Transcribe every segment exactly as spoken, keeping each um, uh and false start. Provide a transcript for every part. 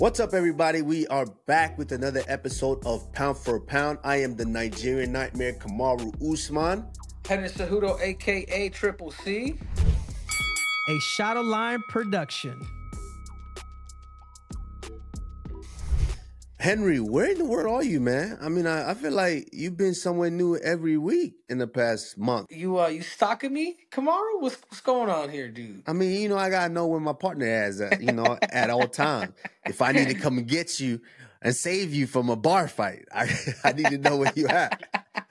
What's up, everybody? We are back with another episode of Pound for Pound. I am the Nigerian Nightmare, Kamaru Usman. Henry Cejudo, aka Triple C. A Shadow Line production. Henry, where in the world are you, man? I mean, I, I feel like you've been somewhere new every week in the past month. You uh, you stalking me, Kamaru? What's what's going on here, dude? I mean, you know, I gotta know where my partner is at, you know, at all times. If I need to come and get you and save you from a bar fight, I, I need to know where you at.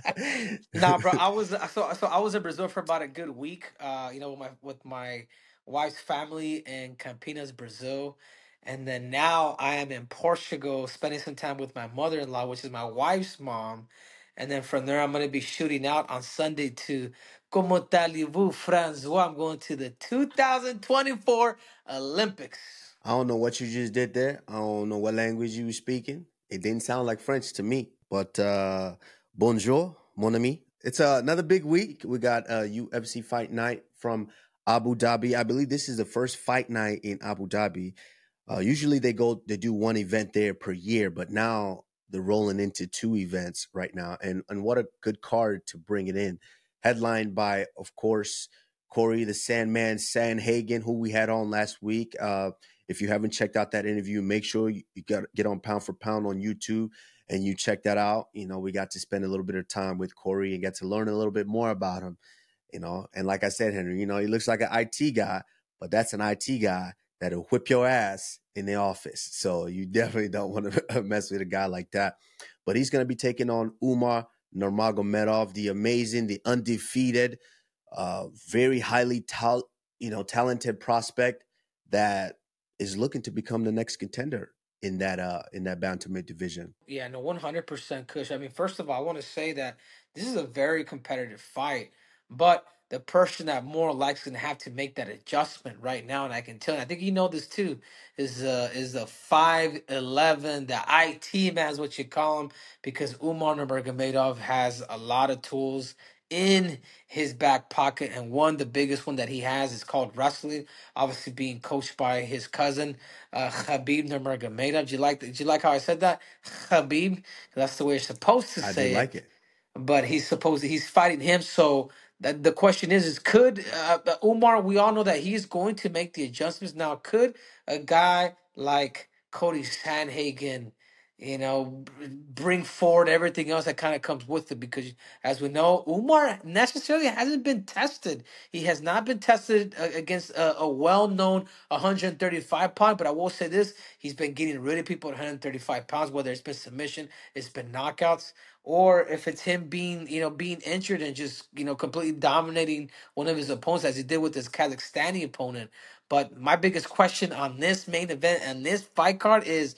Nah, bro, I was so so I was in Brazil for about a good week. Uh, you know, with my with my wife's family in Campinas, Brazil, and then now I am in Portugal, spending some time with my mother-in-law, which is my wife's mom, and then from there I'm gonna be shooting out on Sunday to Como Talibu, Francois. I'm going to the two thousand twenty-four Olympics. I don't know what you just did there. I don't know what language you were speaking. It didn't sound like French to me. But uh, bonjour, mon ami. It's uh, another big week. We got a U F C fight night from Abu Dhabi. I believe this is the first fight night in Abu Dhabi. Uh, usually they go, they do one event there per year, but now they're rolling into two events right now. And and what a good card to bring it in. Headlined by, of course, Corey the Sandman Sandhagen, who we had on last week. Uh, if you haven't checked out that interview, make sure you, you got get on Pound for Pound on YouTube and you check that out. You know, we got to spend a little bit of time with Corey and get to learn a little bit more about him. You know, and like I said, Henry, you know, he looks like an I T guy, but that's an I T guy that'll whip your ass in the office. So you definitely don't want to mess with a guy like that. But he's going to be taking on Umar Nurmagomedov, the amazing, the undefeated, uh, very highly tal- you know, talented prospect that is looking to become the next contender in that uh in that bantamweight division. Yeah, no, one hundred percent Kush. I mean, first of all, I want to say that this is a very competitive fight, but the person that more likely going to have to make that adjustment right now, and I can tell you, I think you know this too, is uh is the five eleven, the I T man is what you call him, because Umar Nurmagomedov has a lot of tools in his back pocket, and one, the biggest one that he has is called wrestling, obviously being coached by his cousin, uh, Khabib Nurmagomedov. Did you like did you like how I said that? Khabib. That's the way you're supposed to I did say it. like it. But he's supposed to, he's fighting him. So that the question is, is could uh, uh, Umar? We all know that he's going to make the adjustments now. Could a guy like Cody Sanhagen, you know, b- bring forward everything else that kind of comes with it? Because as we know, Umar necessarily hasn't been tested. He has not been tested uh, against a, a well-known one thirty-five pound. But I will say this: he's been getting rid of people at one thirty-five pounds, whether it's been submission, it's been knockouts, or if it's him being, you know, being injured and just, you know, completely dominating one of his opponents as he did with his Kazakhstani opponent. But my biggest question on this main event and this fight card is,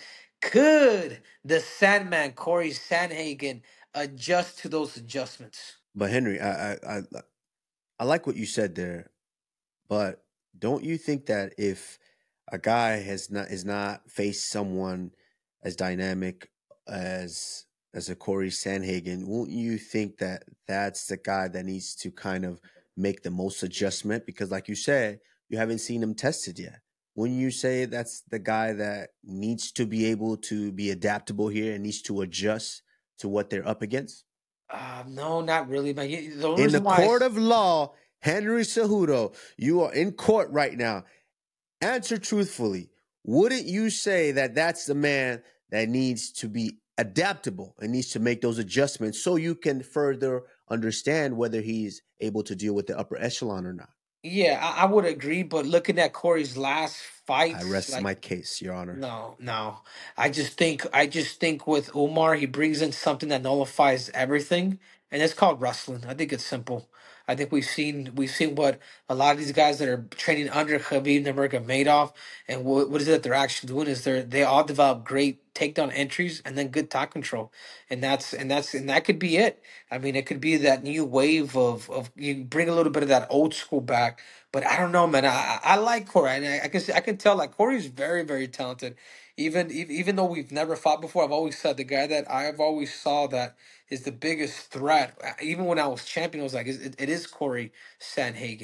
could the Sandman, Corey Sandhagen, adjust to those adjustments? But Henry, I I I, I like what you said there. But don't you think that if a guy has not is not faced someone as dynamic as as a Corey Sanhagen, won't you think that that's the guy that needs to kind of make the most adjustment? Because, like you said, you haven't seen him tested yet. Wouldn't you say that's the guy that needs to be able to be adaptable here and needs to adjust to what they're up against? Uh, no, not really, man. You- The only In the reason why I court s- of law, Henry Cejudo, you are in court right now. Answer truthfully. Wouldn't you say that that's the man that needs to be adaptable and needs to make those adjustments so you can further understand whether he's able to deal with the upper echelon or not? yeah, I, I would agree. But looking at Corey's last I fights, rest like, my case, Your Honor. no, no. I just think I just think with Umar, he brings in something that nullifies everything, and it's called wrestling. I think it's simple. I think we've seen we've seen what a lot of these guys that are training under Khabib Nurmagomedov, and what, what is it that they're actually doing is they're they all develop great takedown entries and then good top control, and that's and that's and that could be it. I mean, it could be that new wave of of you bring a little bit of that old school back, but I don't know, man. I I I like Corey, and I, I can see, I can tell like Corey's very very talented. Even ev- even though we've never fought before, I've always said the guy that I've always saw that is the biggest threat. uh, Even when I was champion, I was like, it, it is Corey Sanhagen.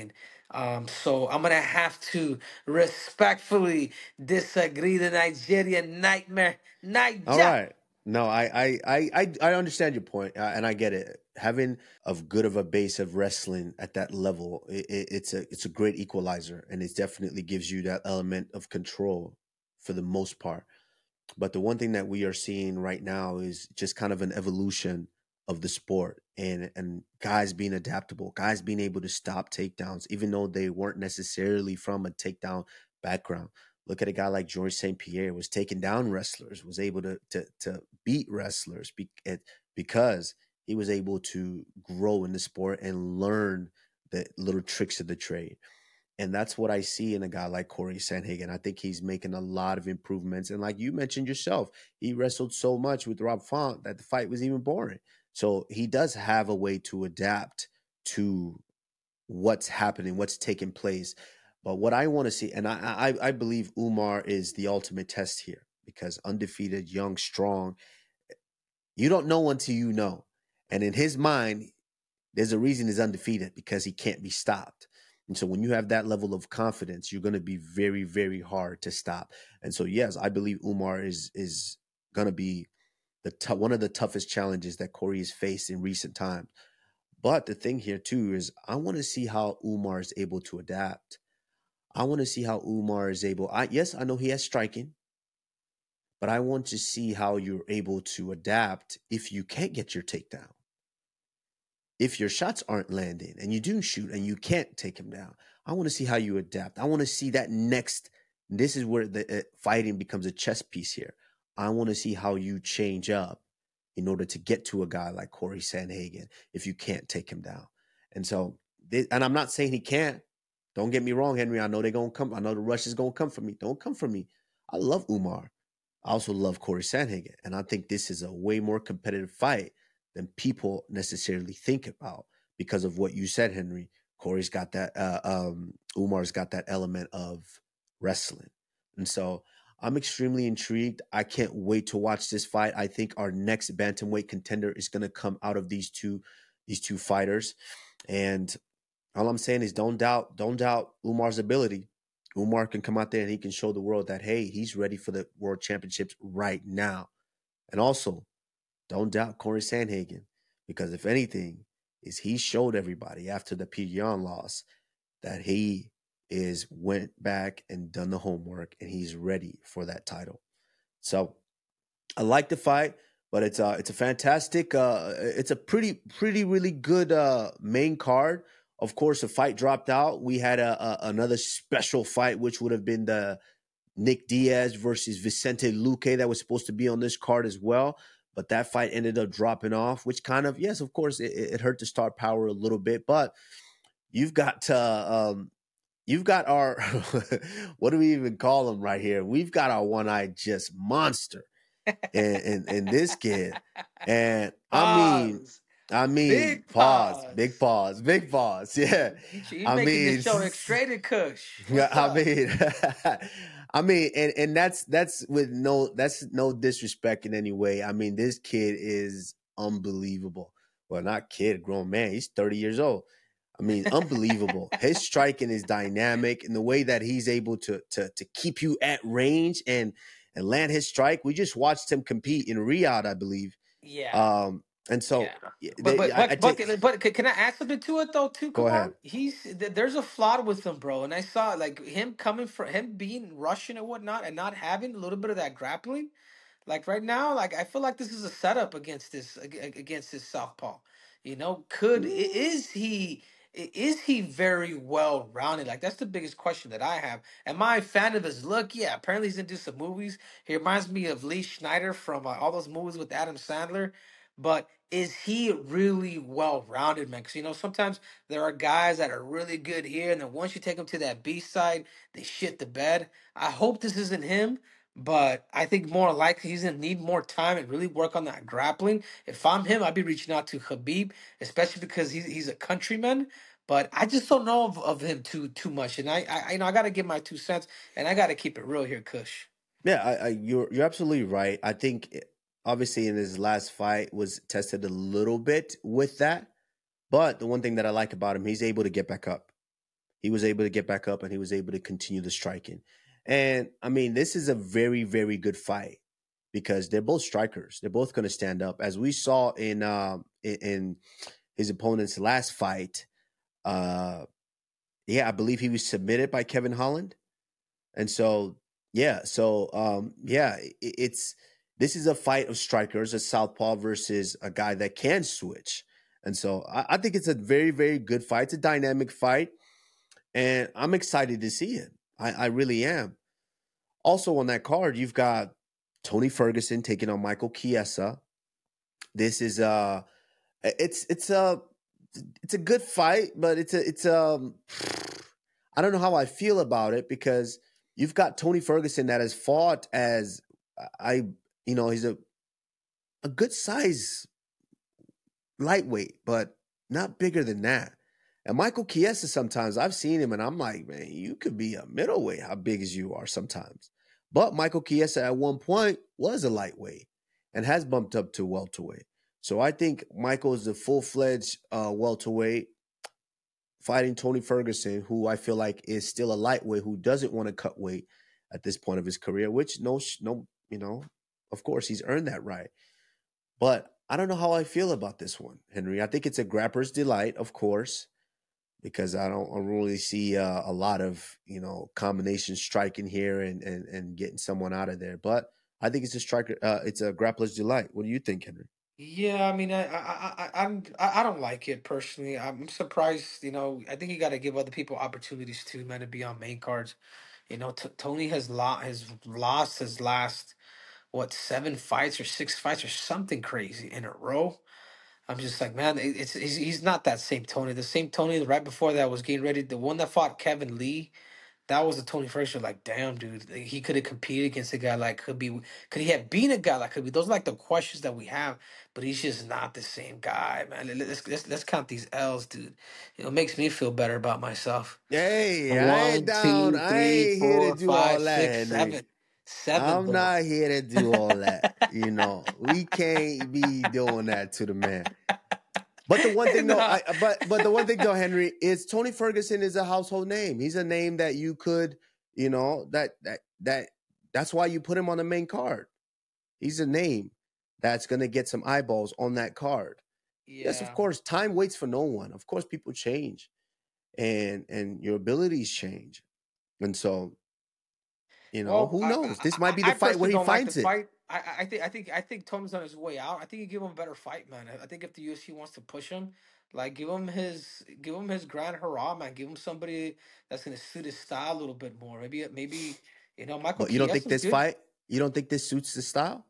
Um, so I'm gonna have to respectfully disagree. The Nigerian nightmare, All Niger. right. No, I I I I I understand your point, uh, and I get it. Having of good of a base of wrestling at that level, it, it, it's a it's a great equalizer, and it definitely gives you that element of control for the most part. But the one thing that we are seeing right now is just kind of an evolution of the sport, and and guys being adaptable, guys being able to stop takedowns, even though they weren't necessarily from a takedown background. Look at a guy like George Saint Pierre, was taking down wrestlers, was able to to to beat wrestlers be, it, because he was able to grow in the sport and learn the little tricks of the trade. And that's what I see in a guy like Corey Sandhagen. I think he's making a lot of improvements. And like you mentioned yourself, he wrestled so much with Rob Font that the fight was even boring. So he does have a way to adapt to what's happening, what's taking place. But what I want to see, and I, I I believe Umar is the ultimate test here, because undefeated, young, strong, you don't know until you know. And in his mind, there's a reason he's undefeated, because he can't be stopped. And so when you have that level of confidence, you're going to be very, very hard to stop. And so, yes, I believe Umar is is going to be the t- one of the toughest challenges that Corey has faced in recent times. But the thing here too is, I want to see how Umar is able to adapt. I want to see how Umar is able. I yes, I know he has striking, but I want to see how you're able to adapt if you can't get your takedown, if your shots aren't landing and you do shoot and you can't take him down. I want to see how you adapt. I want to see that next. This is where the uh, fighting becomes a chess piece here. I want to see how you change up in order to get to a guy like Corey Sandhagen if you can't take him down. And so, and I'm not saying he can't. Don't get me wrong, Henry. I know they're going to come. I know the rush is going to come for me. Don't come for me. I love Umar. I also love Corey Sandhagen. And I think this is a way more competitive fight than people necessarily think about, because of what you said, Henry. Corey's got that, uh, um, Umar's got that element of wrestling. And so I'm extremely intrigued. I can't wait to watch this fight. I think our next bantamweight contender is going to come out of these two, these two fighters. And all I'm saying is, don't doubt, don't doubt Umar's ability. Umar can come out there and he can show the world that, hey, he's ready for the world championships right now. And also, don't doubt Corey Sandhagen, because if anything, is he showed everybody after the Peter Yan loss that he is went back and done the homework and he's ready for that title. So I like the fight, but it's a it's a fantastic, uh, it's a pretty pretty really good uh, main card. Of course, the fight dropped out. We had a, a another special fight, which would have been the Nick Diaz versus Vicente Luque that was supposed to be on this card as well. But that fight ended up dropping off, which kind of, yes, of course, it, it hurt the star power a little bit. But you've got uh, um, you've got our what do we even call him right here? We've got our one-eyed just monster in, in, in this kid. And I mean, Pause. I mean, Big pause, pause. big pause, big pause. Yeah, He's I making mean, this show X-rated Kush. yeah, What's I up? mean, I mean, and and that's that's with no that's no disrespect in any way. I mean, this kid is unbelievable. Well, not kid, grown man. He's thirty years old. I mean, unbelievable. His striking is dynamic, and the way that he's able to to to keep you at range and and land his strike. We just watched him compete in Riyadh, I believe. Yeah. Um, and so, Yeah. they, But but I, I but but, take, but can I add something to it though too, go Kumar? ahead. He's th- there's a flaw with him, bro. And I saw like him coming for him being Russian and whatnot and not having a little bit of that grappling. Like right now, like I feel like this is a setup against this ag- ag- against this southpaw. You know, could i- is he i- is he very well rounded? Like that's the biggest question that I have. Am I a fan of his look? Yeah, apparently he's into some movies. He reminds me of Lee Schneider from uh, all those movies with Adam Sandler. But is he really well rounded, man? Because you know sometimes there are guys that are really good here, and then once you take them to that B side, they shit the bed. I hope this isn't him. But I think more likely he's gonna need more time and really work on that grappling. If I'm him, I'd be reaching out to Khabib, especially because he's he's a countryman. But I just don't know of, of him too too much, and I, I you know I gotta give my two cents, and I gotta keep it real here, Kush. Yeah, I, I, you're you're absolutely right. I think eh, obviously in his last fight was tested a little bit with that, but the one thing that I like about him, he's able to get back up. he was able to get back up and he was able to continue the striking. And I mean, this is a very, very good fight because they're both strikers. They're both going to stand up, as we saw in um, in, in his opponent's last fight. Uh, yeah, I believe he was submitted by Kevin Holland, and so yeah, so um, yeah, it, it's this is a fight of strikers, a southpaw versus a guy that can switch, and so I, I think it's a very, very good fight. It's a dynamic fight, and I'm excited to see it. I, I really am. Also on that card, you've got Tony Ferguson taking on Michael Chiesa. This is uh it's it's a it's a good fight, but it's a it's um I don't know how I feel about it because you've got Tony Ferguson that has fought as I you know he's a a good size lightweight, but not bigger than that. And Michael Chiesa, sometimes I've seen him and I'm like, man, you could be a middleweight, how big as you are sometimes. But Michael Chiesa at one point was a lightweight and has bumped up to welterweight. So I think Michael is a full-fledged uh, welterweight fighting Tony Ferguson, who I feel like is still a lightweight who doesn't want to cut weight at this point of his career, which no, no, you know, of course he's earned that right. But I don't know how I feel about this one, Henry. I think it's a grappler's delight, of course, because I don't, I don't really see uh, a lot of, you know, combination striking here and, and and getting someone out of there. But I think it's a striker. Uh, it's a grappler's delight. What do you think, Henry? Yeah, I mean, I, I, I, I'm, I I don't like it personally. I'm surprised. You know, I think you got to give other people opportunities too, man, to be on main cards. You know, T Tony has lost, has lost his last what seven fights or six fights or something crazy in a row. I'm just like, man, it- it's he's, he's not that same Tony. The same Tony right before that was getting ready. The one that fought Kevin Lee, that was the Tony Frazier. Like, damn, dude, like, he could have competed against a guy like could be. Could he have been a guy like could be? Those are like the questions that we have. But he's just not the same guy, man. Let- Let's let's, let's count these L's, dude. It makes me feel better about myself. Hey, I ain't One, down. two, I three, ain't here to four, do all five, that, six, Henry. seven, seven, I'm bro. not here to do all that. You know, we can't be doing that to the man. But the one thing, though, Nah. I, but but the one thing, though, Henry, is Tony Ferguson is a household name. He's a name that you could, you know, that that that that's why you put him on the main card. He's a name that's gonna get some eyeballs on that card. Yes, of Yeah. course, time waits for no one. Of course, people change, and and your abilities change, and so you know Well, who I, knows. This might I, be I the I fight where personally he don't like the finds it. fight. I, I I think I think I think Tony's on his way out. I think you give him a better fight, man. I I think if the U F C wants to push him, like give him his give him his grand hurrah, man. Give him somebody that's gonna suit his style a little bit more. Maybe maybe you know Michael But you don't think Chiesa's this good. fight? You don't think this suits the style?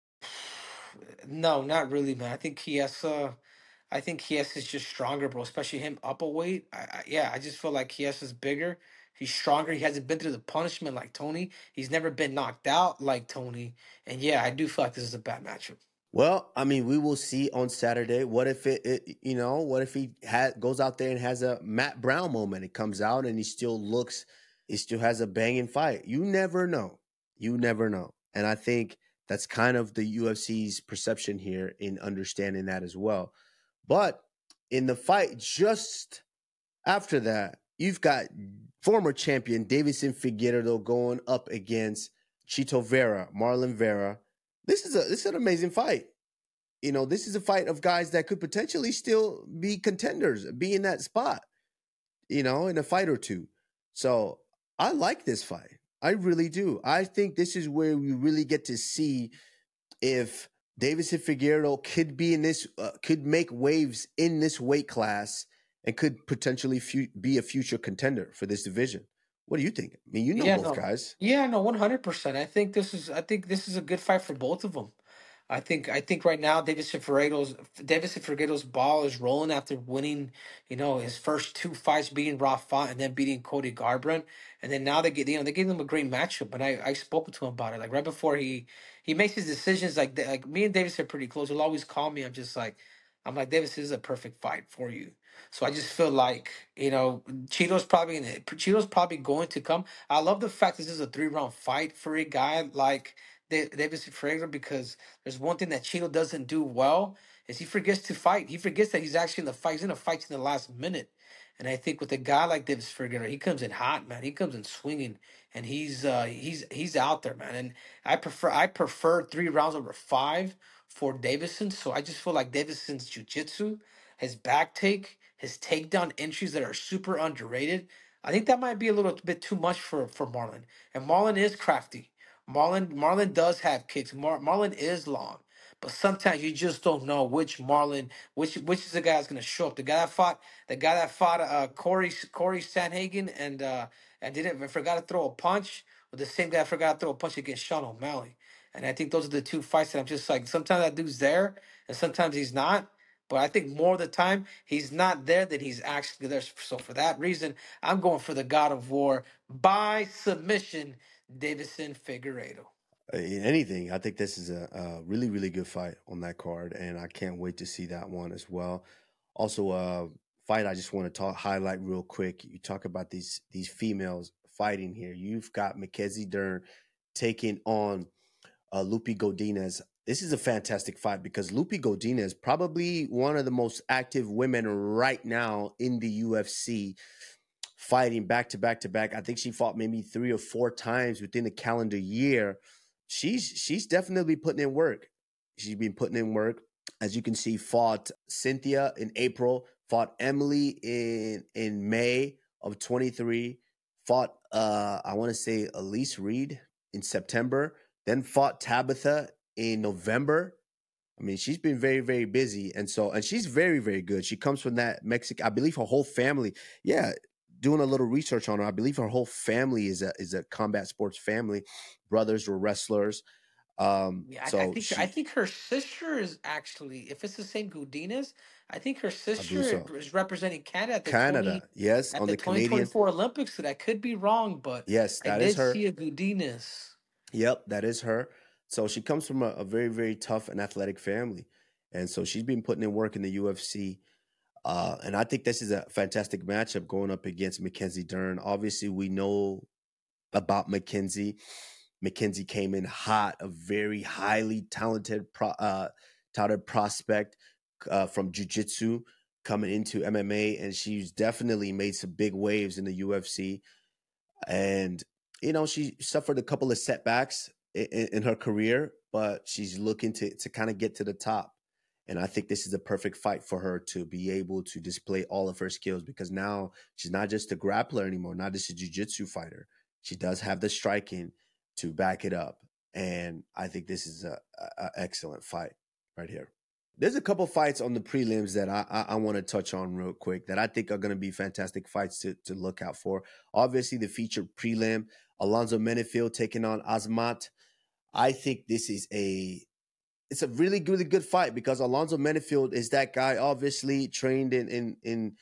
No, not really, man. I think Chiesa. I think Chiesa is just stronger, bro. Especially him up a weight. I, I yeah, I just feel like Chiesa's bigger. He's stronger. He hasn't been through the punishment like Tony. He's never been knocked out like Tony. And yeah, I do feel like this is a bad matchup. Well, I mean, we will see on Saturday. What if it, it you know, what if he ha- goes out there and has a Matt Brown moment? It comes out and he still looks, he still has a banging fight. You never know. You never know. And I think that's kind of the U F C's perception here in understanding that as well. But in the fight just after that, you've got former champion Davison Figueiredo going up against Chito Vera, Marlon Vera. This is a this is an amazing fight. You know, this is a fight of guys that could potentially still be contenders, be in that spot, you know, in a fight or two. So I like this fight. I really do. I think this is where we really get to see if Davison Figueiredo could be in this, uh, could make waves in this weight class and could potentially fu- be a future contender for this division. What do you think? I mean, you know Yeah, both no. guys. Yeah, no, one hundred percent. I think this is I think this is a good fight for both of them. I think I think right now Davison Figueiredo's Davison Figueiredo's ball is rolling after winning, you know, his first two fights beating Rafa and then beating Cody Garbrandt, and then now they get you know they gave him a great matchup. And I I spoke to him about it like right before he he makes his decisions. Like like me and Davis are pretty close. He'll always call me. I'm just like I'm like Davis, this is a perfect fight for you. So I just feel like you know Cheeto's probably gonna, Cheeto's probably going to come. I love the fact this is a three round fight for a guy like Da- Davis Figueiredo because there's one thing that Cheeto doesn't do well is he forgets to fight. He forgets that he's actually in the fight. He's in a fight in the last minute. And I think with a guy like Davis Figueroa, he comes in hot, man. He comes in swinging, and he's uh, he's he's out there, man. And I prefer I prefer three rounds over five for Davison. So I just feel like Davison's jiu-jitsu, his back take, his takedown entries that are super underrated. I think that might be a little bit too much for for Marlon. And Marlon is crafty. Marlon Marlon does have kicks. Mar- Marlon is long. But sometimes you just don't know which Marlon, which which is the guy that's gonna show up. The guy that fought, the guy that fought uh, Corey Corey Sanhagen and uh, and didn't forgot to throw a punch, or the same guy forgot to throw a punch against Sean O'Malley. And I think those are the two fights that I'm just like, sometimes that dude's there, and sometimes he's not. But I think more of the time he's not there than he's actually there. So for that reason, I'm going for the God of War by submission, Davison Figueiredo. Uh, in anything, I think this is a, a really, really good fight on that card, and I can't wait to see that one as well. Also, uh, fight I just want to talk highlight real quick. You talk about these these females fighting here. You've got Mackenzie Dern taking on uh, Lupi Godinez. This is a fantastic fight because Lupi Godinez probably one of the most active women right now in the U F C, fighting back to back to back. I think she fought maybe three or four times within the calendar year. She's she's definitely putting in work. She's been putting in work. As you can see, fought Cynthia in April, fought Emily in in May of twenty-three, fought uh I want to say Elise Reed in September, then fought Tabitha in November. I mean, she's been very, very busy. And so, and she's very, very good. She comes from that Mexican, I believe her whole family. Yeah. Doing a little research on her, I believe her whole family is a is a combat sports family. Brothers were wrestlers. Um, Yeah, I, I so think she, I think her sister is actually, if it's the same Godinez, I think her I believe sister so. is representing Canada at the twenty Canada, yes, at on the the twenty Canadian. twenty four Olympics. So that could be wrong, but Yes, I that is did her. see a Godinez. Yep, that is her. So she comes from a, a very, very tough and athletic family, and so she's been putting in work in the U F C. Uh, and I think this is a fantastic matchup going up against Mackenzie Dern. Obviously, we know about Mackenzie. Mackenzie came in hot, a very highly talented, pro, uh, touted prospect uh, from jiu-jitsu coming into M M A, and she's definitely made some big waves in the U F C. And you know, she suffered a couple of setbacks in, in her career, but she's looking to to kind of get to the top. And I think this is a perfect fight for her to be able to display all of her skills, because now she's not just a grappler anymore, not just a jiu-jitsu fighter. She does have the striking to back it up. And I think this is a, a, a excellent fight right here. There's a couple fights on the prelims that I, I, I want to touch on real quick that I think are going to be fantastic fights to, to look out for. Obviously, the featured prelim, Alonzo Menifield taking on Azamat. I think this is a it's a really, really good fight because Alonzo Menifield is that guy, obviously trained in in in,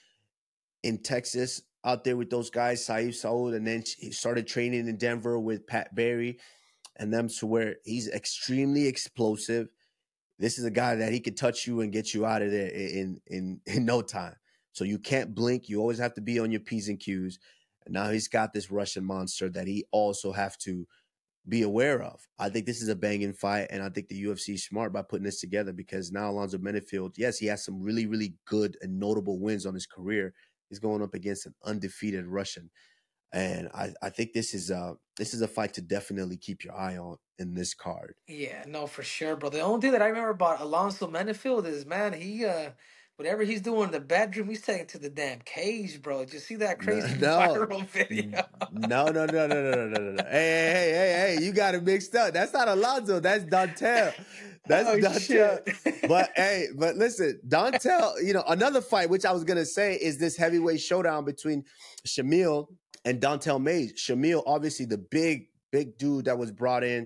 in Texas, out there with those guys, Saif Saud, and then he started training in Denver with Pat Barry and them, to where he's extremely explosive. This is a guy that he could touch you and get you out of there in in in no time. So you can't blink. You always have to be on your P's and Q's. And now he's got this Russian monster that he also have to be aware of. I think this is a banging fight, and I think the U F C is smart by putting this together, because now Alonzo Menifield, yes, he has some really, really good and notable wins on his career. He's going up against an undefeated Russian. And I, I think this is a this is a fight to definitely keep your eye on in this card. Yeah, no, for sure, bro. The only thing that I remember about Alonzo Menifield is, man, he uh whatever he's doing in the bedroom, he's taking to the damn cage, bro. Did you see that No, crazy no, viral video? no, no, no, no, no, no, no, no. Hey, hey, hey, hey, hey, you got it mixed up. That's not Alonzo. That's Dontel. That's Oh Dontel. shit. But hey, but listen, Dontel, you know, another fight, which I was going to say, is this heavyweight showdown between Shamil and Dontel Mays. Shamil, obviously the big, big dude that was brought in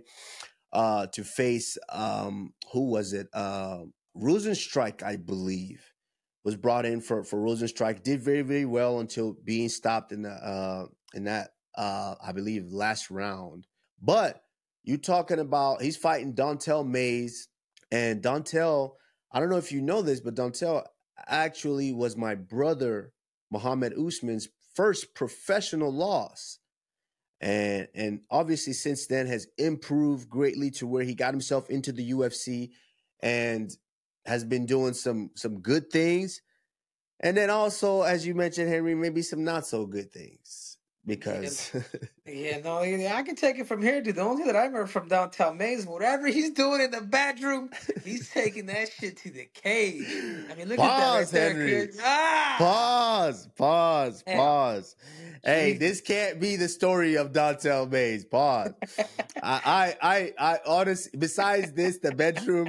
uh, to face, um, who was it? Uh, Rosenstrike, I believe, was brought in for, for Rosenstrike. Did very, very well until being stopped in the uh, in that, uh, I believe, last round. But you talking about, he's fighting Dontel Mays. And Dontel, I don't know if you know this, but Dontel actually was my brother, Muhammad Usman's first professional loss. And, and obviously since then has improved greatly to where he got himself into the U F C and has been doing some, some good things. And then also, as you mentioned, Henry, maybe some not so good things Yeah, because yeah, no, yeah, I can take it from here, dude. The only thing that I remember from downtown Maine, whatever he's doing in the bedroom, he's taking that shit to the cage. I mean, look at that right pause, there, Henry. kid. Ah, Pause, pause, damn, pause. Hey, Jesus. this can't be the story of Dontel Mays. Pause. I, I, I, I honestly, besides this, the bedroom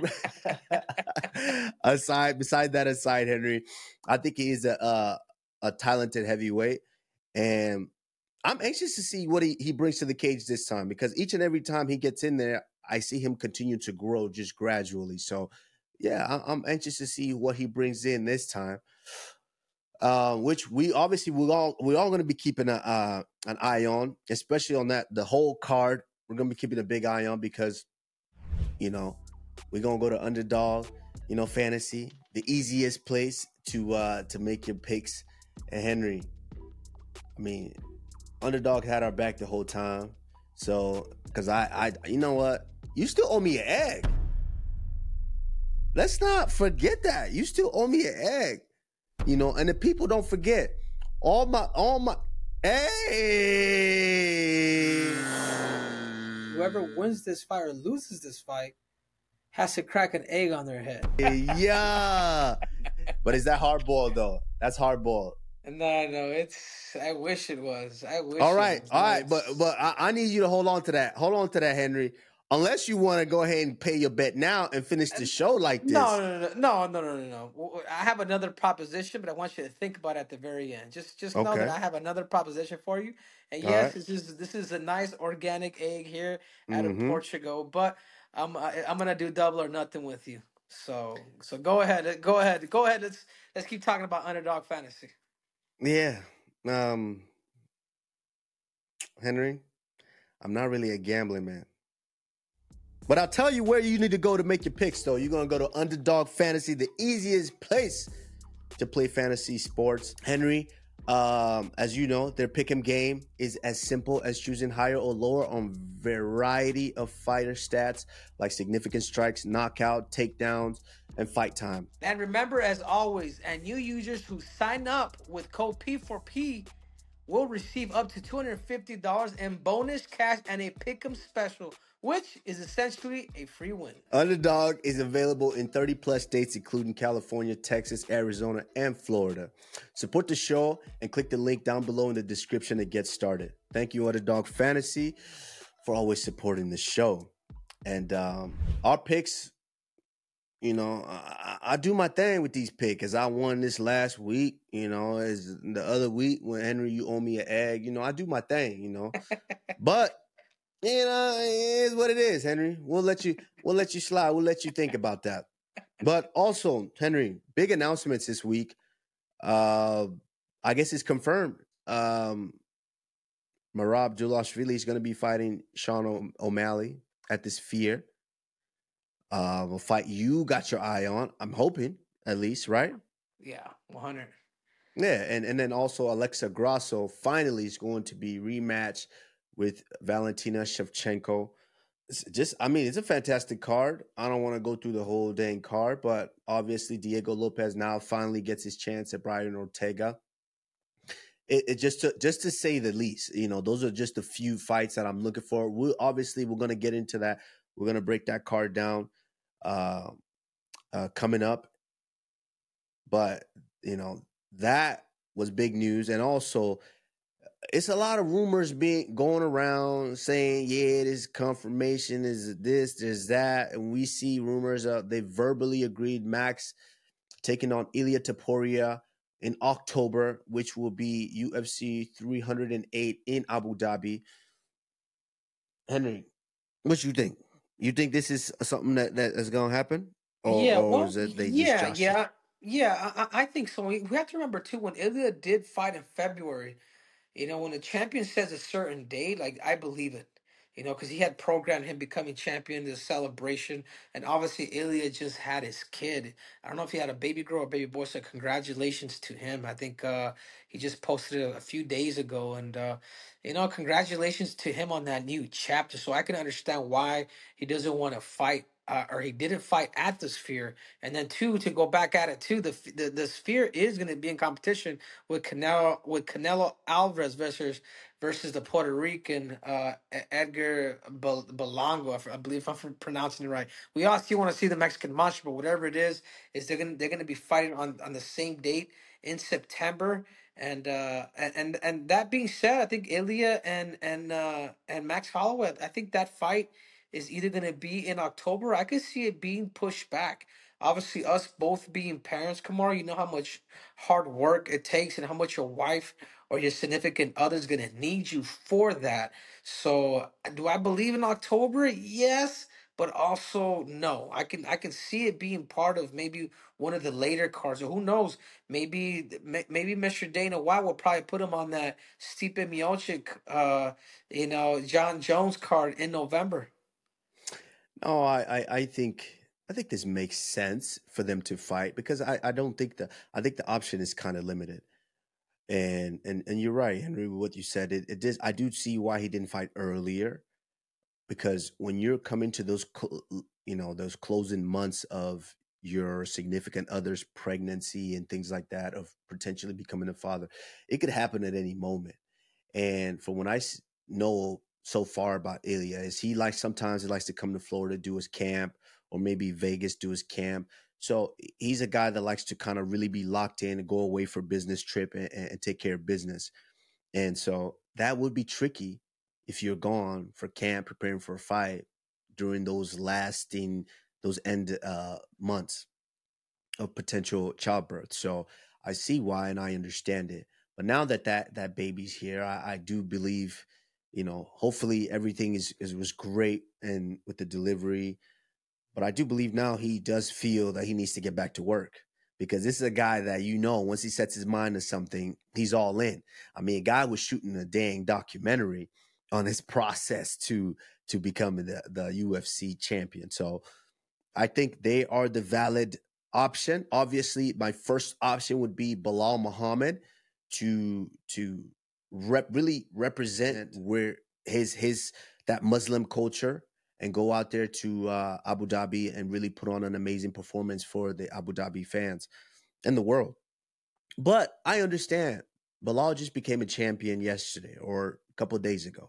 aside, beside that aside, Henry, I think he is a, a, a talented heavyweight. And I'm anxious to see what he, he brings to the cage this time because each and every time he gets in there, I see him continue to grow just gradually. So, yeah, I, I'm anxious to see what he brings in this time. Uh, which we obviously we all we're all going to be keeping a uh, an eye on, especially on that the whole card. We're going to be keeping a big eye on because you know we're going to go to Underdog, you know, fantasy, the easiest place to uh, to make your picks. And Henry, I mean, Underdog had our back the whole time. So, because I, I, you know what, you still owe me an egg. Let's not forget that you still owe me an egg. You know, and the people don't forget all my, all my, hey. Whoever wins this fight or loses this fight has to crack an egg on their head. Yeah. But is that hardball though? That's hardball. No, no, it's. I wish it was. I wish. All right, it was. all No, right, but it's- but I, I need you to hold on to that. Hold on to that, Henry. Unless you want to go ahead and pay your bet now and finish the show like this. No, no, no, no, no, no, no, no. W- w- I have another proposition, but I want you to think about it at the very end. Just, just know that Okay. I have another proposition for you. And All yes, right. this is this is a nice organic egg here out of Mm-hmm. Portugal, but I'm I, I'm gonna do double or nothing with you. So, so go ahead, go ahead, go ahead. Let's let's keep talking about underdog fantasy. Yeah. Um, Henry, I'm not really a gambling man. But I'll tell you where you need to go to make your picks, though. You're going to go to Underdog Fantasy, the easiest place to play fantasy sports. Henry, um, as you know, their pick'em game is as simple as choosing higher or lower on variety of fighter stats like significant strikes, knockout, takedowns, and fight time. And remember, as always, and new users who sign up with code P four P will receive up to two hundred fifty dollars in bonus cash and a pick'em special, which is essentially a free win. Underdog is available in thirty plus states, including California, Texas, Arizona, and Florida. Support the show and click the link down below in the description to get started. Thank you, Underdog Fantasy, for always supporting the show. And um, our picks, you know, I, I do my thing with these picks as I won this last week, you know, as the other week when Henry, you owe me an egg, you know, I do my thing, you know. But you know, it is what it is, Henry. We'll let you we'll let you slide. We'll let you think about that. But also, Henry, big announcements this week. Uh I guess it's confirmed. Um Marab Julashvili is going to be fighting Sean o- O'Malley at this Sphere. Uh, a fight you got your eye on. I'm hoping, at least, right? Yeah, one hundred. Yeah, and, and then also Alexa Grasso finally is going to be rematched with Valentina Shevchenko. It's just, I mean, it's a fantastic card. I don't want to go through the whole dang card, but obviously Diego Lopez now finally gets his chance at Brian Ortega. It, it just to just to say the least, you know, those are just a few fights that I'm looking for. We obviously we're gonna get into that. We're gonna break that card down uh, uh, coming up, but you know that was big news, and also it's a lot of rumors being going around saying, yeah, this confirmation is this, there's that, and we see rumors of they verbally agreed Max taking on Ilya Taporia in October, which will be U F C three hundred eight in Abu Dhabi. Henry, what you think? You think this is something that, that is going to happen? Or, Yeah, or well, is it they just yeah, joshed it? yeah, yeah. I, I I think so. We we have to remember too when Ilya did fight in February. You know, when a champion says a certain date, like I believe it. You know, because he had programmed him becoming champion, this celebration, and obviously Ilya just had his kid. I don't know if he had a baby girl or baby boy, so congratulations to him. I think uh, he just posted it a few days ago, and uh, you know, congratulations to him on that new chapter. So I can understand why he doesn't want to fight uh, or he didn't fight at the Sphere. And then two, to go back at it too, the the, the Sphere is going to be in competition with Canelo with Canelo Alvarez versus versus the Puerto Rican uh, E- Edgar Bel- Belango. I f- I believe if I'm pronouncing it right. We all still want to see the Mexican Monster, but whatever it is, is they're gonna they're gonna be fighting on on the same date in September. And uh and and, and that being said, I think Ilya and and uh and Max Holloway, I think that fight is either going to be in October. I could see it being pushed back. Obviously, us both being parents, Kamar, you know how much hard work it takes and how much your wife or your significant other is going to need you for that. So, do I believe in October? Yes, but also no. I can I can see it being part of maybe one of the later cards, or who knows? Maybe may- maybe Mister Dana White will probably put him on that Stipe Miocic, uh, you know, John Jones card in November. No, I, I, I think I think this makes sense for them to fight because I, I don't think the I think the option is kind of limited. And and and you're right, Henry, with what you said. It, it does I do see why he didn't fight earlier because when you're coming to those cl- you know those closing months of your significant other's pregnancy and things like that of potentially becoming a father, it could happen at any moment. And from what I s- know so far about Ilya, is he likes sometimes he likes to come to Florida do his camp, or maybe Vegas do his camp. So he's a guy that likes to kind of really be locked in and go away for business trip and, and and take care of business. And so that would be tricky if you're gone for camp preparing for a fight during those lasting those end uh, months of potential childbirth. So I see why and I understand it. But now that that that baby's here, I, I do believe, you know, hopefully everything is, is was great and with the delivery. But I do believe now he does feel that he needs to get back to work because this is a guy that you know once he sets his mind to something, he's all in. I mean, a guy was shooting a dang documentary on his process to to becoming the the U F C champion. So I think they are the valid option. Obviously, my first option would be Bilal Muhammad to to rep, really represent where his his that Muslim culture and go out there to uh, Abu Dhabi and really put on an amazing performance for the Abu Dhabi fans and the world. But I understand Bilal just became a champion yesterday or a couple of days ago.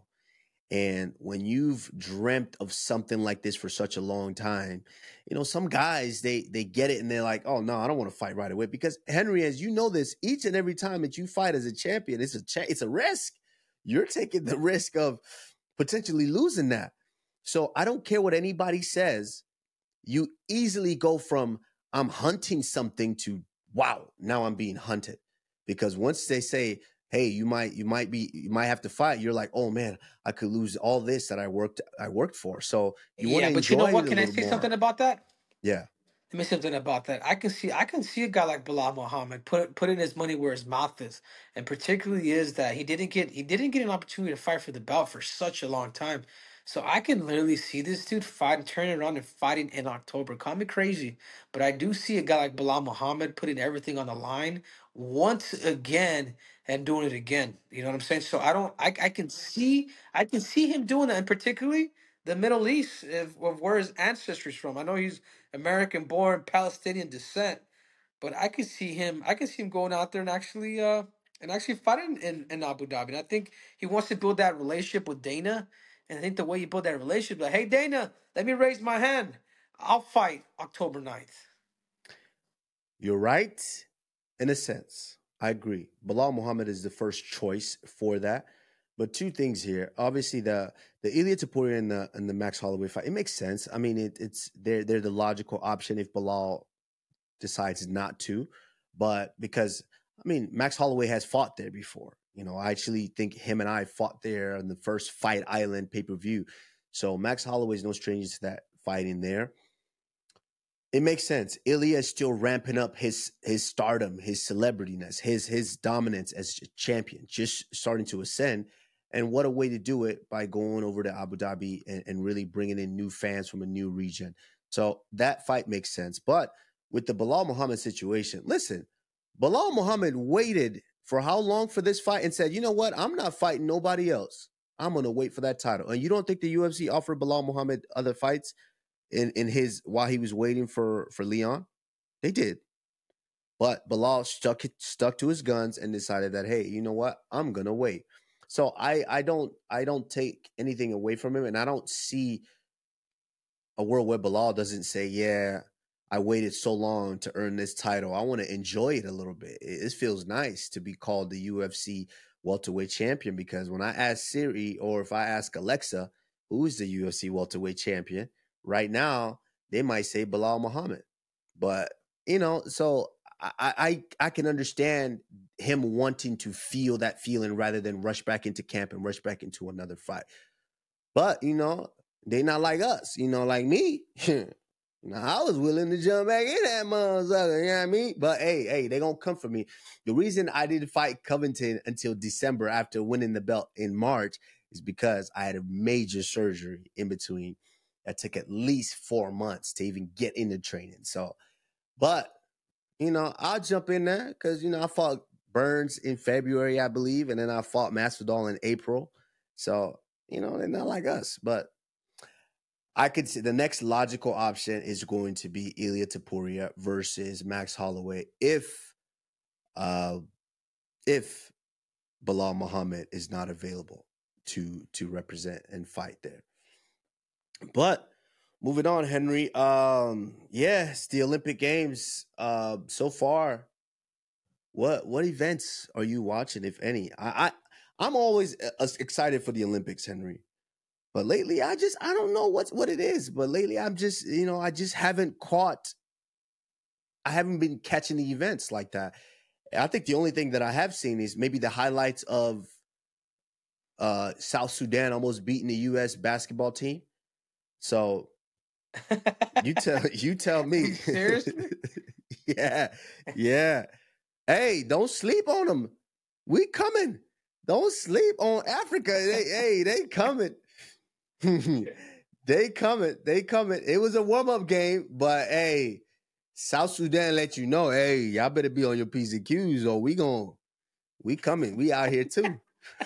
And when you've dreamt of something like this for such a long time, you know, some guys they they get it and they're like, "Oh no, I don't want to fight right away." Because Henry, as you know this, each and every time that you fight as a champion, it's a cha- it's a risk. You're taking the risk of potentially losing that. So I don't care what anybody says. You easily go from I'm hunting something to wow, now I'm being hunted. Because once they say, hey, you might you might be you might have to fight, you're like, oh man, I could lose all this that I worked I worked for. So you want Yeah, to but you know enjoy what? it a Can I little say something more. about that? Yeah. Let me say something about that. I can see I can see a guy like Bilal Muhammad put putting his money where his mouth is, and particularly is that he didn't get he didn't get an opportunity to fight for the belt for such a long time. So I can literally see this dude fight, turning around and fighting in October. Call me crazy, but I do see a guy like Bilal Muhammad putting everything on the line once again and doing it again. You know what I'm saying? So I don't I I can see I can see him doing that, and particularly the Middle East, if, of where his ancestry's from. I know he's American born, Palestinian descent. But I could see him I could see him going out there and actually uh and actually fighting in, in Abu Dhabi. And I think he wants to build that relationship with Dana. And I think the way you build that relationship, like, hey Dana, let me raise my hand. I'll fight October ninth. You're right in a sense. I agree. Bilal Muhammad is the first choice for that. But two things here. Obviously, the the Ilya Taporia and the and the Max Holloway fight. It makes sense. I mean, it, it's they're they're the logical option if Bilal decides not to. But because I mean, Max Holloway has fought there before. You know, I actually think him and I fought there on the first Fight Island pay per view. So Max Holloway is no stranger to that fighting there. It makes sense. Ilya is still ramping up his his stardom, his celebrityness, his his dominance as a champion, just starting to ascend. And what a way to do it by going over to Abu Dhabi and, and really bringing in new fans from a new region. So that fight makes sense. But with the Bilal Muhammad situation, listen, Bilal Muhammad waited for how long for this fight and said, you know what? I'm not fighting nobody else. I'm going to wait for that title. And you don't think the U F C offered Bilal Muhammad other fights? in, in his while he was waiting for, for Leon. They did. But Belal stuck stuck to his guns and decided that, hey, you know what? I'm gonna wait. So I I don't I don't take anything away from him, and I don't see a world where Belal doesn't say, yeah, I waited so long to earn this title. I want to enjoy it a little bit. It, it feels nice to be called the U F C welterweight champion, because when I ask Siri or if I ask Alexa, who is the U F C welterweight champion, right now, they might say Belal Muhammad. But, you know, so I, I I can understand him wanting to feel that feeling rather than rush back into camp and rush back into another fight. But, you know, they not like us, you know, like me. You know, I was willing to jump back in that motherfucker, you know what I mean? But hey, hey, they gonna come for me. The reason I didn't fight Covington until December after winning the belt in March is because I had a major surgery in between that took at least four months to even get into training. So, but, you know, I'll jump in there because, you know, I fought Burns in February, I believe, and then I fought Masvidal in April. So, you know, they're not like us, but I could see the next logical option is going to be Ilia Topuria versus Max Holloway if uh, if Belal Muhammad is not available to to represent and fight there. But moving on, Henry. Um, yeah, it's the Olympic Games. Uh, so far, what what events are you watching, if any? I, I I'm always uh, excited for the Olympics, Henry. But lately, I just, I don't know what's what it is. But lately, I'm just, you know, I just haven't caught, I haven't been catching the events like that. I think the only thing that I have seen is maybe the highlights of uh, South Sudan almost beating the U S basketball team. So you tell, you tell me. Seriously? Yeah, yeah. Hey, don't sleep on them. We coming. Don't sleep on Africa. They, hey, they coming. They coming. They coming. It was a warm-up game, but hey, South Sudan let you know, hey, y'all better be on your P's and Q's or we gon' we coming. We out here too.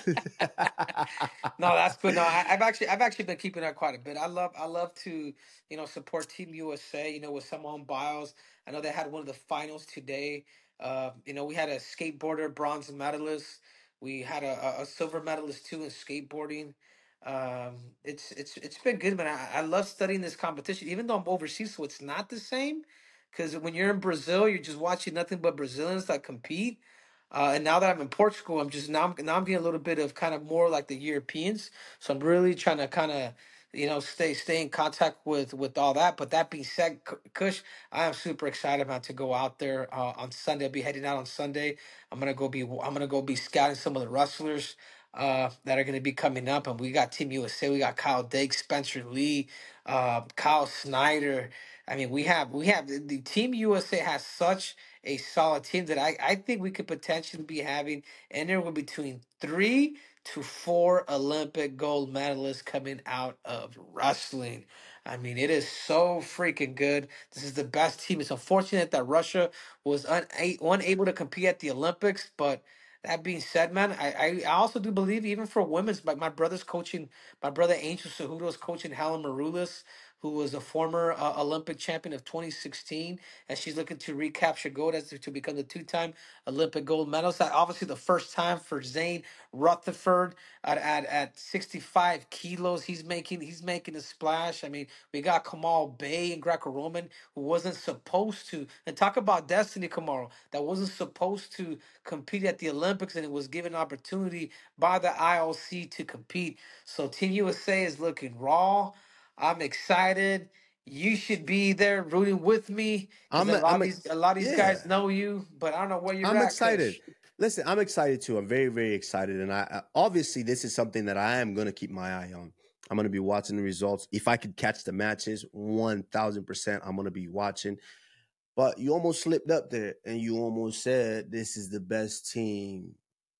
No, that's good. No, I, I've actually I've actually been keeping that quite a bit. I love I love to, you know, support Team U S A, you know, with Simone Biles. I know they had one of the finals today. Uh, you know, we had a skateboarder bronze medalist. We had a, a, a silver medalist too in skateboarding. Um, it's it's it's been good, man. I, I love studying this competition, even though I'm overseas, so it's not the same. Because when you're in Brazil, you're just watching nothing but Brazilians that compete. Uh, and now that I'm in Portugal, I'm just now I'm, now I'm getting a little bit of kind of more like the Europeans. So I'm really trying to kind of, you know, stay stay in contact with with all that. But that being said, K- Kush, I am super excited about to go out there uh, on Sunday. I'll be heading out on Sunday. I'm gonna go be I'm gonna go be scouting some of the wrestlers uh, that are gonna be coming up, and we got Team U S A. We got Kyle Dake, Spencer Lee, uh, Kyle Snyder. I mean, we have we have the, the Team U S A has such a solid team that I, I think we could potentially be having anywhere between three to four Olympic gold medalists coming out of wrestling. I mean, it is so freaking good. This is the best team. It's unfortunate that Russia was una- unable to compete at the Olympics, but that being said, man, I, I also do believe even for women's, like my brother's coaching, my brother Angel Cejudo is coaching Helen Maroulis, who was a former uh, Olympic champion of twenty sixteen, and she's looking to recapture gold as to become the two-time Olympic gold medalist. That obviously the first time for Zane Rutherford at, at, at sixty-five kilos. He's making he's making a splash. I mean, we got Kamal Bay in Greco-Roman, who wasn't supposed to. And talk about destiny, Kamaru, that wasn't supposed to compete at the Olympics, and it was given opportunity by the I O C to compete. So Team U S A is looking raw. I'm excited. You should be there rooting with me because I'm a a, lot I'm of a, these a lot of these yeah. guys know you, but I don't know where you're I'm at, excited. Kush. Listen, I'm excited too. I'm very, very excited. And I, I obviously this is something that I am going to keep my eye on. I'm going to be watching the results. If I could catch the matches, one thousand percent, I'm going to be watching. But you almost slipped up there and you almost said this is the best team.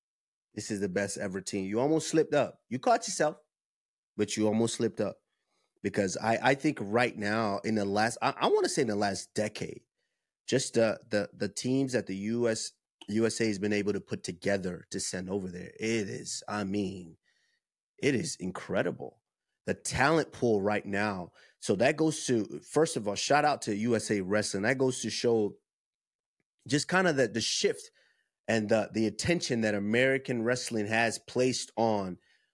This is the best ever team. You almost slipped up. You caught yourself, but you almost slipped up. Because I, I think right now, in the last, I, I want to say in the last decade, just the the the teams that the U S U S A has been able to put together to send over there, it is, I mean, it is incredible. The talent pool right now So that goes to, first of all, shout out to U S A Wrestling. That goes to show just kind of the, the shift and the, the attention that American wrestling has placed on,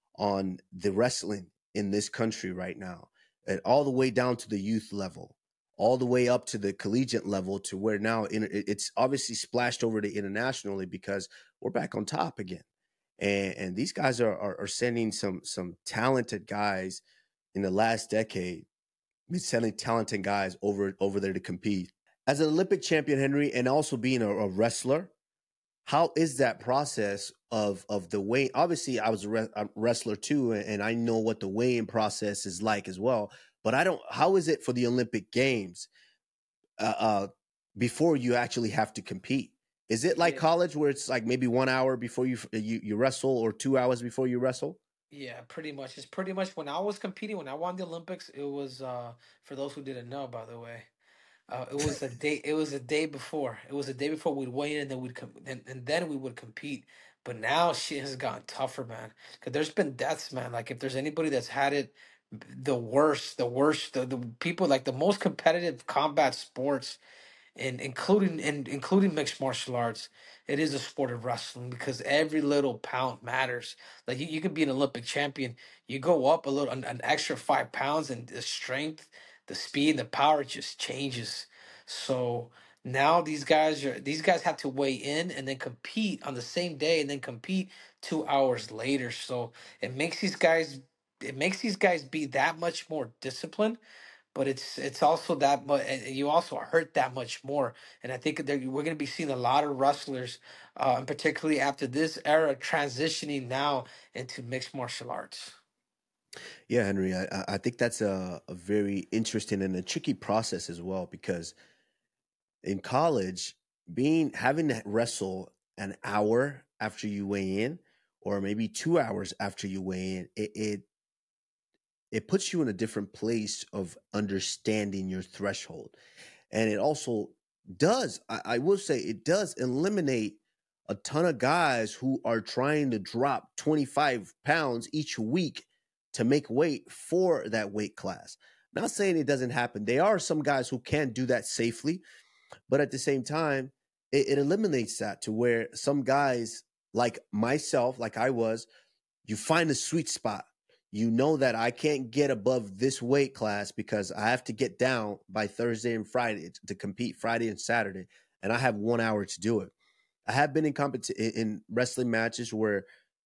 on the wrestling in this country right now, and all the way down to the youth level, all the way up to the collegiate level, to where now in, it's obviously splashed over to internationally because we're back on top again. And, and these guys are, are, are sending some, some talented guys in the last decade, sending talented guys over, over there to compete. As an Olympic champion, Henry, and also being a, a wrestler, how is that process of of the weigh? Obviously, I was a, re- a wrestler too, and I know what the weigh-in process is like as well. But I don't. How is it for the Olympic Games uh, uh, before you actually have to compete? Is it like Yeah. college, where it's like maybe one hour before you you, you wrestle, or two hours before you wrestle? Yeah, pretty much. It's pretty much when I was competing, when I won the Olympics, it was uh for those who didn't know, by the way. Uh, it was a day. It was a day before. It was a day before we'd weigh in, and then we'd come, and, and then we would compete. But now shit has gotten tougher, man. Because there's been deaths, man. Like if there's anybody that's had it, the worst, the worst, the, the people like the most competitive combat sports, and including and including mixed martial arts, it is a sport of wrestling because every little pound matters. Like you, you could be an Olympic champion, you go up a little, an, an extra five pounds, and the strength, the speed, the power just changes. So now these guys are these guys have to weigh in and then compete on the same day, and then compete two hours later. So it makes these guys it makes these guys be that much more disciplined, but it's it's also that much. You also hurt that much more, and I think that we're going to be seeing a lot of wrestlers, uh, and particularly after this era, transitioning now into mixed martial arts. Yeah, Henry, I, I think that's a, a very interesting and a tricky process as well, because in college, being having to wrestle an hour after you weigh in, or maybe two hours after you weigh in, it, it it puts you in a different place of understanding your threshold. And it also does, I, I will say, it does eliminate a ton of guys who are trying to drop twenty-five pounds each week to make weight for that weight class. Not saying it doesn't happen. There are some guys who can do that safely, but at the same time, it, it eliminates that, to where some guys like myself, like I was, you find a sweet spot. You know that I can't get above this weight class because I have to get down by Thursday and Friday to compete Friday and Saturday, and I have one hour to do it. I have been in competi- in wrestling matches where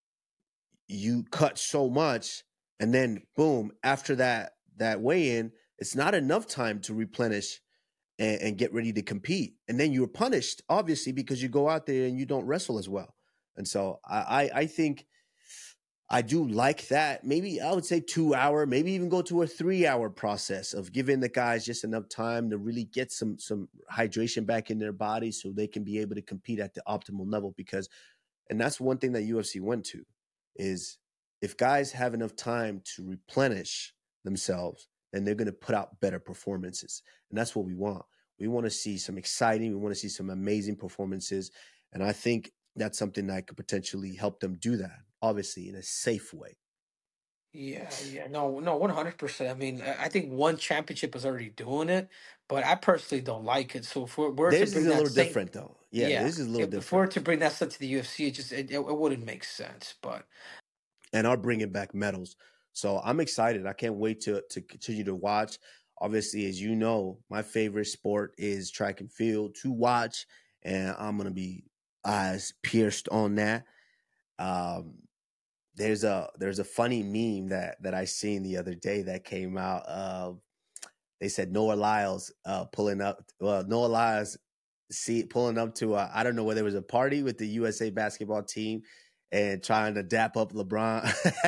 you cut so much, and then boom, after that that weigh-in, it's not enough time to replenish and, and get ready to compete, and then you're punished, obviously, because you go out there and you don't wrestle as well. And so I, I, I think I do like that. Maybe I would say two hour, maybe even go to a three hour process of giving the guys just enough time to really get some some hydration back in their body so they can be able to compete at the optimal level. Because, and that's one thing that U F C went to, is if guys have enough time to replenish themselves, then they're going to put out better performances. And that's what we want. We want to see some exciting, we want to see some amazing performances. And I think that's something that could potentially help them do that, obviously in a safe way. Yeah, yeah, no, no, one hundred percent. I mean, I I think one championship is already doing it, but I personally don't like it. So if we're, we're to Theirs is bring a that little same, different though. Yeah, yeah, this is a little if, if we're different. to bring that stuff to the U F C, it just it, it, it wouldn't make sense. But And are bringing back medals. So I'm excited. I can't wait to to continue to watch. Obviously, as you know, my favorite sport is track and field to watch, and I'm gonna be eyes pierced on that. Um, there's a there's a funny meme that that I seen the other day that came out. Uh, they said Noah Lyles uh, pulling up. Well, Noah Lyles see pulling up to a, I don't know whether it was a party with the U S A basketball team and trying to dap up LeBron.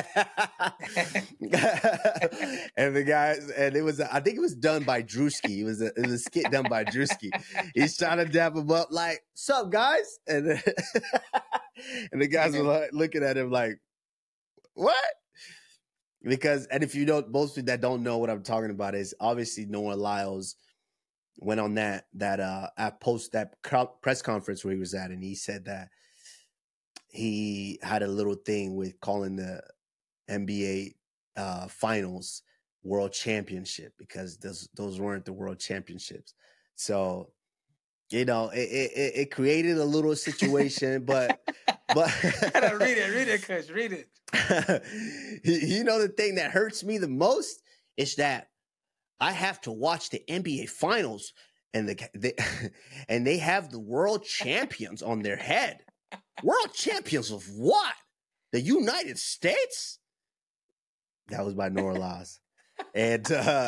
And the guys, and it was, I think it was done by Drewski. It was a, it was a skit done by Drewski. He's trying to dap him up like, "Sup, guys?" And then, and the guys were like, looking at him like, "What?" Because, and if you don't, most people that don't know what I'm talking about is obviously Noah Lyles went on that that uh at post that press conference where he was at, and he said that he had a little thing with calling the N B A uh finals world championship because those those weren't the world championships. So, you know, it it, it created a little situation, but but read it, read it, Kush, read it. You know, the thing that hurts me the most is that I have to watch the N B A Finals, and the they, and they have the world champions on their head. World champions of what? The United States? That was by Nora Laws. And uh,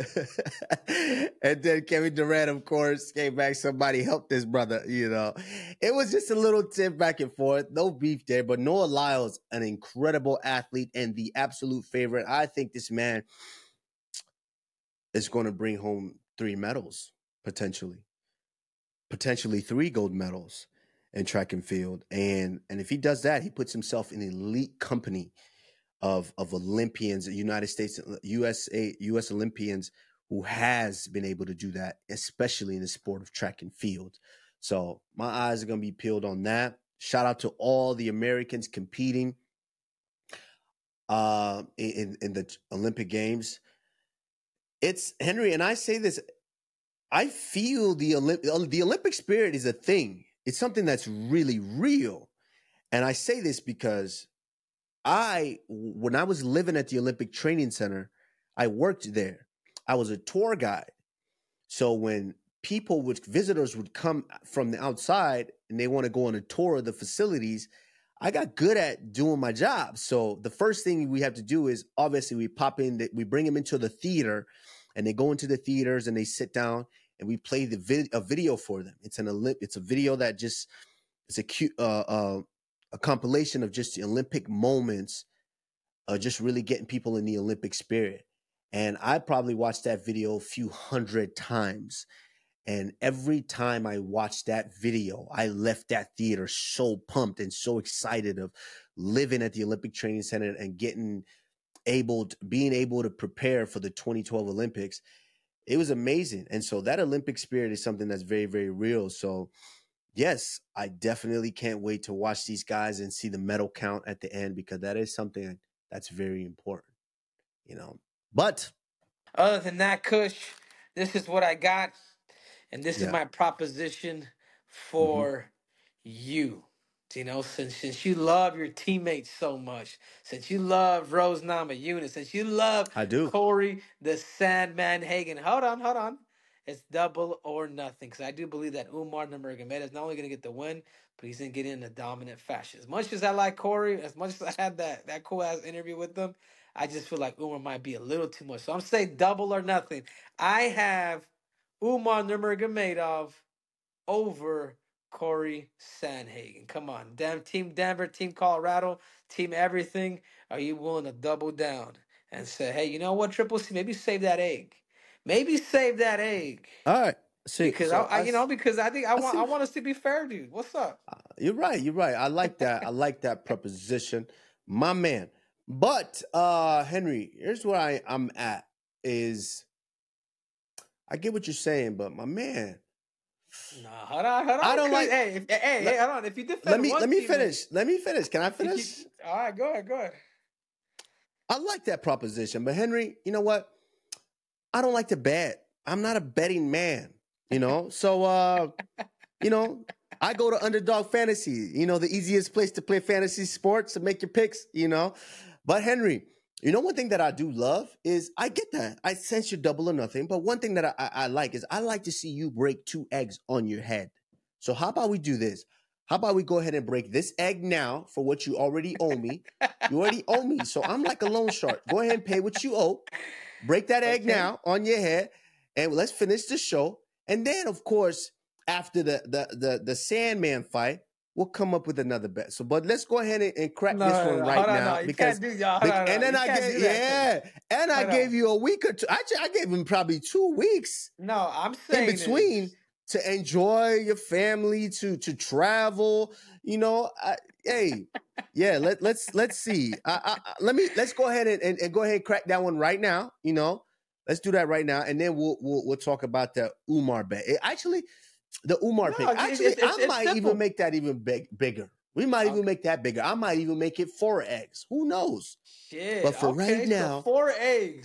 and then Kevin Durant, of course, came back. Somebody helped this brother, you know. It was just a little tip back and forth. No beef there. But Noah Lyles, an incredible athlete and the absolute favorite. I think this man is going to bring home three medals, potentially. Potentially three gold medals in track and field. And, and if he does that, he puts himself in elite company of of Olympians, United States, U S A, U S Olympians who has been able to do that, especially in the sport of track and field. So my eyes are going to be peeled on that. Shout out to all the Americans competing uh, in, in the Olympic Games. It's Henry, and I say this, I feel the Olymp- the Olympic spirit is a thing. It's something that's really real. And I say this because I, when I was living at the Olympic Training Center, I worked there. I was a tour guide. So when people would, visitors would come from the outside and they want to go on a tour of the facilities, I got good at doing my job. So the first thing we have to do is obviously we pop in, we bring them into the theater, and they go into the theaters and they sit down and we play the vid, a video for them. It's an Olymp, it's a video that just, it's a cute, uh, uh, a compilation of just the Olympic moments, uh, just really getting people in the Olympic spirit. And I probably watched that video a few hundred times. And every time I watched that video, I left that theater so pumped and so excited of living at the Olympic Training Center and getting able to, being able to prepare for the twenty twelve Olympics. It was amazing. And so that Olympic spirit is something that's very, very real. So yes, I definitely can't wait to watch these guys and see the medal count at the end, because that is something that's very important, you know. But other than that, Kush, this is what I got, and this yeah. is my proposition for mm-hmm. you. You know, since since you love your teammates so much, since you love Rose Namajunas, since you love I do. Corey the Sandman Hagen. Hold on, hold on. It's double or nothing, because I do believe that Umar Nurmagomedov is not only going to get the win, but he's going to get in a dominant fashion. As much as I like Corey, as much as I had that, that cool-ass interview with them, I just feel like Umar might be a little too much. So I'm saying double or nothing. I have Umar Nurmagomedov over Corey Sandhagen. Come on. Damn, Team Denver, Team Colorado, Team everything. Are you willing to double down and say, hey, you know what, Triple C, maybe save that egg. Maybe save that egg. All right. See, because so I, I, you know, because I think I, I want, see, I want us to be fair, dude. What's up? Uh, you're right. You're right. I like that. I like that proposition, my man. But uh, Henry, here's where I, I'm at. Is I get what you're saying, but my man. Nah, hold on, hold on. I don't like. Hey, if, hey, let, hey, hold on. If you defend let me one let me team, finish. Let me finish. Can I finish? You, all right, go ahead. Go ahead. I like that proposition, but Henry, you know what? I don't like to bet. I'm not a betting man, you know? So, uh, you know, I go to Underdog Fantasy, you know, the easiest place to play fantasy sports, to make your picks, you know? But Henry, you know, one thing that I do love is I get that. I sense you're double or nothing. But one thing that I, I, I like is I like to see you break two eggs on your head. So how about we do this? How about we go ahead and break this egg now for what you already owe me? You already owe me. So I'm like a loan shark. Go ahead and pay what you owe. Break that egg okay. now on your head. And let's finish the show. And then, of course, after the the the, the Sandman fight, we'll come up with another bet. So, but let's go ahead and, and crack no, this no, one no, right no, now. No, because do, y'all. the, no, no, and then I gave yeah, and I gave on. you a week or two. Actually, I gave him probably two weeks. No, I'm saying in between is... to enjoy your family, to to travel. You know, I, hey, yeah. Let let's let's see. I, I, let me let's go ahead and, and, and go ahead and crack that one right now. You know. Let's do that right now, and then we'll we'll, we'll talk about the Umar bet. It, actually, the Umar no, pick. Actually, it's, it's, I it's might simple. even make that even big, bigger. We might okay. even make that bigger. I might even make it four eggs. Who knows? Shit. But for okay, right now, so four eggs.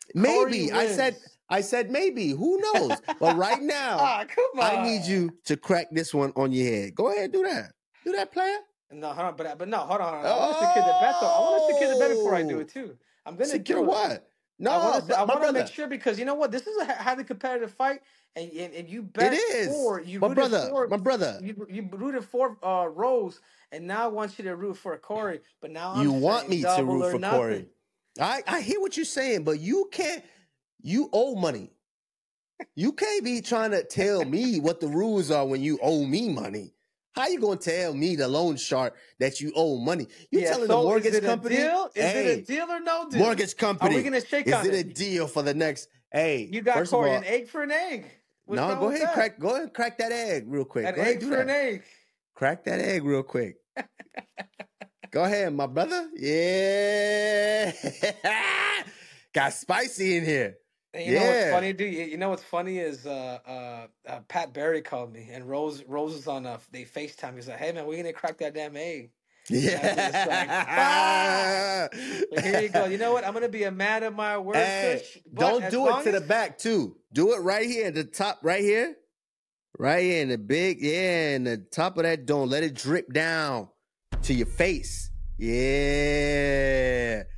Maybe. Corey I said wins. I said maybe. Who knows? But right now, Ah, come on. I need you to crack this one on your head. Go ahead, do that. Do that, player. No, hold on, but but no, hold on. Hold on. I want to secure the bet though. I want to secure the bet before I do it too. I'm gonna Secure do it. what? No, I want to. I my want to make brother. sure because you know what, this is a highly competitive fight, and and, and you It bet is. for you My rooted brother. for My brother. you you rooted for uh Rose, and now I want you to root for Corey. But now I'm You want saying me to double root or for nothing. Corey. I, I hear what you're saying, but you can't. You owe money. You can't be trying to tell me what the rules are when you owe me money. How you gonna tell me, the loan shark, that you owe money? You Yeah. telling So the mortgage is it a company, deal? Is hey, it a deal or no deal? mortgage Are we company, gonna shake is on it a it? deal for the next? Hey, You got first of Corey all, an egg for an egg. What's no, wrong go with ahead, that? crack, go ahead, and crack that egg real quick. An Go ahead, egg do for an that. egg. Crack that egg real quick. Go ahead, my brother. Yeah, got spicy in here. And you know what's Yeah, funny, dude? You you know what's funny is uh, uh, uh, Pat Barry called me and Rose Rose was on uh, they FaceTime. He's like, "Hey man, we gonna crack that damn egg." And I was just like, "Ah!" yeah. But here you go. You know what? I'm gonna be a man of my word, Hey, Kush. But don't as do it long to the as back too. Do it right here at the top, right here, right here in the big, yeah, in the top of that dome. Let it drip down to your face. Yeah.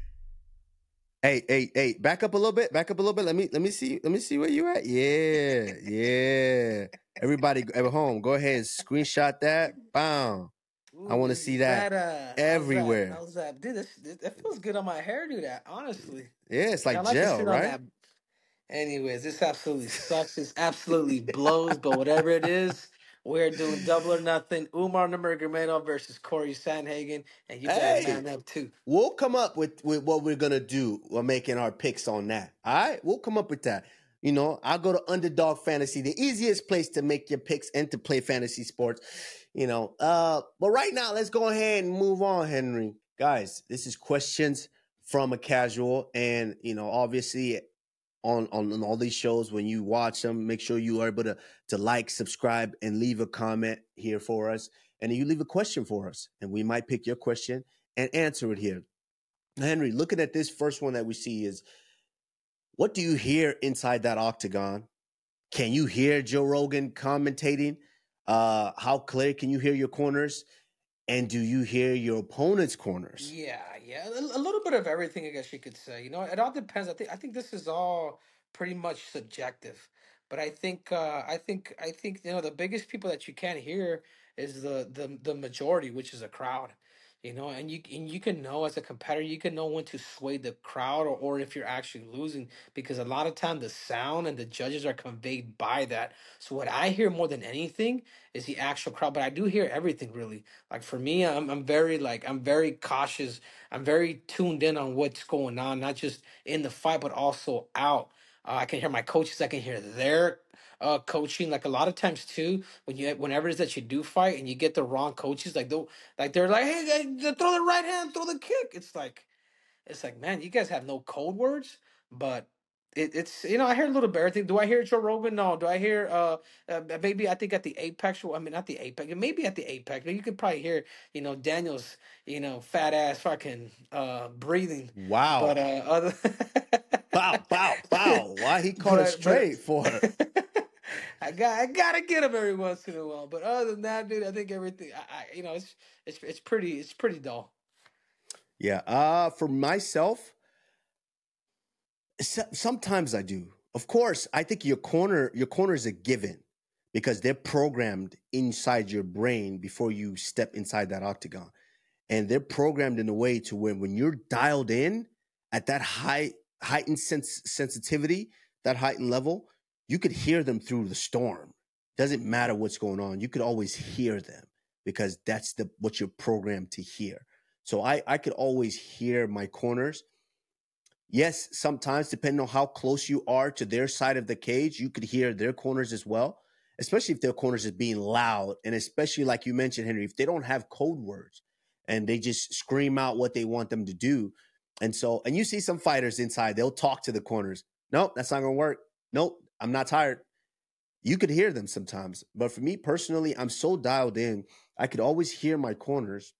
Hey, hey, hey, back up a little bit. Back up a little bit. Let me let me see. Let me see where you at. Yeah, yeah. Everybody at home, go ahead and screenshot that. Bam. I want to see that better. everywhere. How's that? How's that? Dude, this, this that feels good on my hair, dude. That honestly. Yeah, it's I like like to gel, sit on right? that. Anyways, this absolutely sucks. This absolutely blows, but whatever it is, we're doing double or nothing. Umar Nurmagomedov versus Corey Sandhagen, and you better Hey, man up too. we'll come up with, with what we're gonna do. We're making our picks on that. All right, we'll come up with that. You know, I'll go to Underdog Fantasy, the easiest place to make your picks and to play fantasy sports. You know, uh, but right now, let's go ahead and move on, Henry. Guys, this is questions from a casual, and you know, obviously, on, on on all these shows, when you watch them, make sure you are able to to like, subscribe, and leave a comment here for us. And you leave a question for us, and we might pick your question and answer it here. Henry, looking at this first one that we see is, what do you hear inside that octagon? Can you hear Joe Rogan commentating? Uh, how clear can you hear your corners? And do you hear your opponent's corners? Yeah, yeah, a, a little bit of everything, I guess you could say. You know, it all depends. I think I think this is all pretty much subjective. But I think uh, I think I think you know the biggest people that you can't hear is the the the majority, which is a crowd. You know, and you and you can know as a competitor, you can know when to sway the crowd or, or if you're actually losing because a lot of time the sound and the judges are conveyed by that. So what I hear more than anything is the actual crowd, but I do hear everything really. Like for me, I'm I'm very like I'm very cautious. I'm very tuned in on what's going on, not just in the fight, but also out. Uh, I can hear my coaches. I can hear their uh, coaching. Like a lot of times too, when you whenever it is that you do fight and you get the wrong coaches, like they like they're like, hey, hey, throw the right hand, throw the kick. It's like it's like, man, you guys have no code words, but it, it's you know I hear a little bit everything. Do I hear Joe Rogan? No. Do I hear uh, uh maybe I think at the Apex? I mean not the Apex. Maybe at the Apex. But you could probably hear you know Daniel's you know fat ass fucking uh breathing. Wow. But uh other. Bow, bow, bow. Why he caught it but but. straight for? I got I gotta get him every once in a while, but other than that, dude, I think everything I, I you know it's it's it's pretty it's pretty dull. Yeah. Uh, for myself, so, sometimes I do. Of course, I think your corner your corner is a given because they're programmed inside your brain before you step inside that octagon, and they're programmed in a way to where when you're dialed in at that high heightened sense, sensitivity, that heightened level, you could hear them through the storm. Doesn't matter what's going on, you could always hear them because that's the what you're programmed to hear. So I I could always hear my corners. Yes, sometimes depending on how close you are to their side of the cage, you could hear their corners as well, especially if their corners is being loud. And especially like you mentioned, Henry, if they don't have code words and they just scream out what they want them to do. And so, and you see some fighters inside, they'll talk to the corners. Nope, that's not going to work. Nope, I'm not tired. You could hear them sometimes. But for me personally, I'm so dialed in, I could always hear my corners.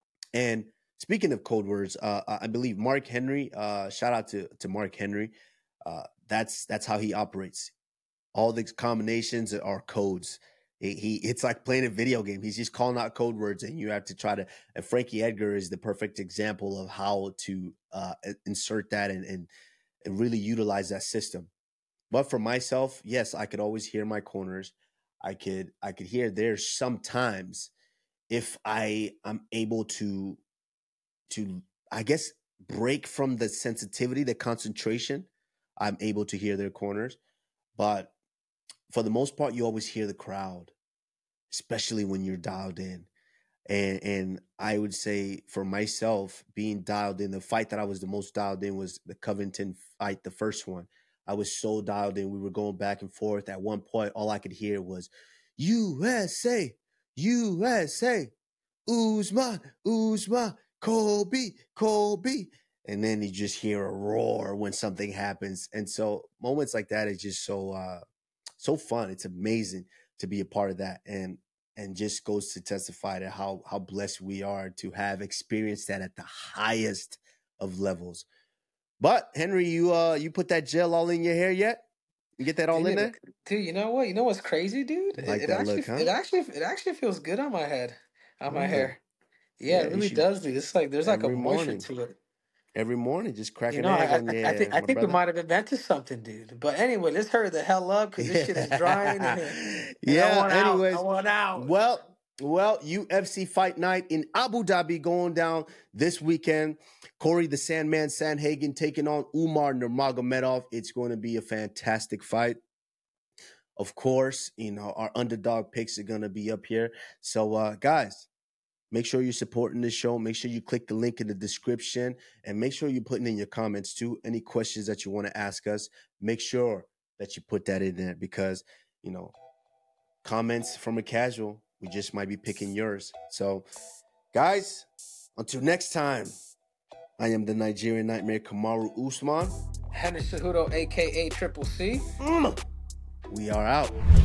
And speaking of code words, uh, I believe Mark Henry, uh, shout out to, to Mark Henry. Uh, that's that's how he operates. All the combinations are codes. He, he it's like playing a video game. He's just calling out code words, and you have to try to. And Frankie Edgar is the perfect example of how to uh, insert that and, and and really utilize that system. But for myself, yes, I could always hear my corners. I could I could hear there sometimes if I am able to to I guess break from the sensitivity, the concentration, I'm able to hear their corners. But for the most part, you always hear the crowd, especially when you're dialed in. And and I would say for myself, being dialed in, the fight that I was the most dialed in was the Covington fight, the first one. I was so dialed in. We were going back and forth. At one point, all I could hear was U S A, U S A, Usman, Usman, Kobe, Kobe. And then you just hear a roar when something happens. And so moments like that is just so uh, so fun. It's amazing to be a part of that. And and just goes to testify to how how blessed we are to have experienced that at the highest of levels. But Henry, you uh you put that gel all in your hair yet? You get that all Dude, in there? dude, you know what? You know what's crazy, dude? It, Like it that actually, look, huh? it actually, it actually feels good on my head, on my Really? hair. Yeah, Yeah, it you really should does, dude. It's like there's like a every moisture morning. to it. Every morning, just crack You an know, egg I, on I, your I think, hair, I my think we brother. might have invented something, dude. But anyway, let's hurry the hell up because this shit is drying. And I Yeah, want out. I anyways. want out. Well, well, U F C Fight Night in Abu Dhabi going down this weekend. Corey the Sandman Sandhagen taking on Umar Nurmagomedov. It's going to be a fantastic fight. Of course, you know, our underdog picks are going to be up here. So, uh, guys, make sure you're supporting this show. Make sure you click the link in the description and make sure you're putting in your comments too. Any questions that you want to ask us, make sure that you put that in there because, you know, comments from a casual, we just might be picking yours. So, guys, until next time, I am the Nigerian Nightmare, Kamaru Usman. Henry Cejudo, a k a. Triple C. Mm. We are out.